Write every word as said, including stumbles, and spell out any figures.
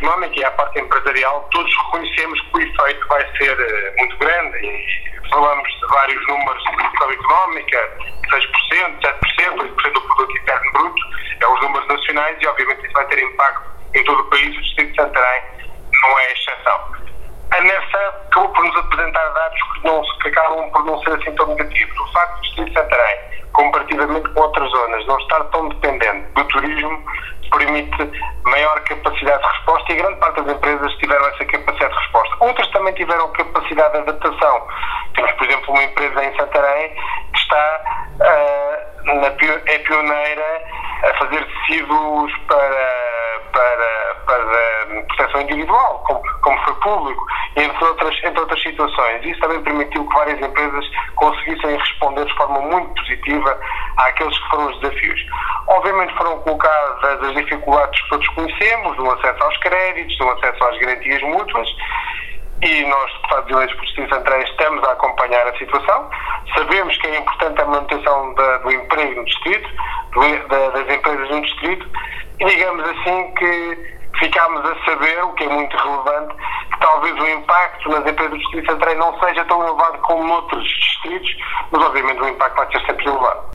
económica e à parte empresarial, todos reconhecemos que o efeito vai ser uh, muito grande e falamos de vários números de produção económica, seis por cento, sete por cento, oito por cento do produto interno bruto, é os números nacionais e obviamente isso vai ter impacto em todo o país. O Distrito de Santarém não é exceção. A NERSAB acabou por nos apresentar dados que, não, que acabam por não ser assim tão negativos. O facto do Distrito de Santarém, comparativamente com outras zonas, não estar tão dependente do turismo, permite maior capacidade de resposta e grande parte das empresas tiveram essa capacidade de resposta. Outras também tiveram capacidade de adaptação. Temos, por exemplo, uma empresa em Santarém que está, uh, na, é pioneira a fazer tecidos para, para, para proteção individual, como, como foi público, entre outras, entre outras situações. Isso também permitiu que várias empresas conseguissem responder de forma muito positiva àqueles que foram os desafios. Obviamente foram colocadas as dificuldades que todos conhecemos, do acesso aos créditos, do acesso às garantias mútuas, e nós, deputados eleitos por Distrito de Santarém, estamos a acompanhar a situação. Sabemos que é importante a manutenção da, do emprego no distrito, do, da, das empresas no distrito, e digamos assim que ficámos a saber, o que é muito relevante, que talvez o impacto nas empresas do Distrito de Santarém não seja tão elevado como noutros distritos, mas obviamente o impacto vai ser sempre elevado.